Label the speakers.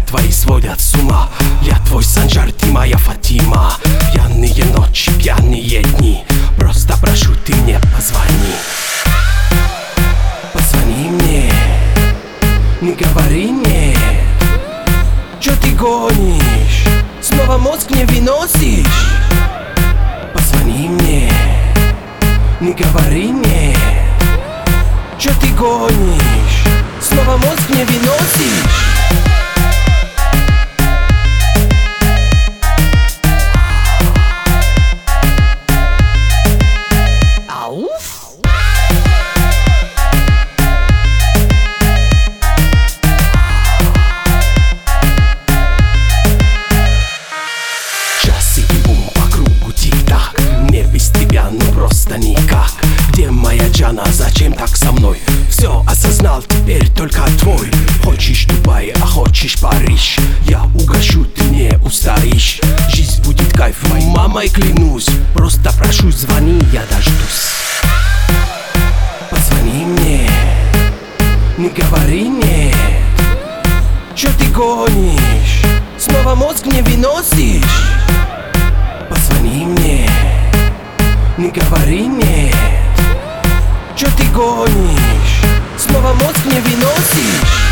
Speaker 1: твои сводят с ума. Я твой Санжар, ты моя Фатима. Пьяные ночи, пьяные дни, просто прошу, ты мне позвони. Позвони мне, не говори нет. Чё ты гонишь? Снова мозг мне выносишь? Позвони мне, не говори нет. Чё ты гонишь? Снова мозг мне выносишь? Просто никак. Где моя Джана, зачем так со мной? Все осознал, теперь только твой. Хочешь Дубай, а хочешь Париж, я угощу, ты не устоишь. Жизнь будет кайф, мамой клянусь. Просто прошу, звони, я дождусь. Позвони мне, не говори нет. Чё ты гонишь? Снова мозг мне выносишь? Позвони мне, не говори нет. Чё ты гонишь? Снова мозг мне выносишь?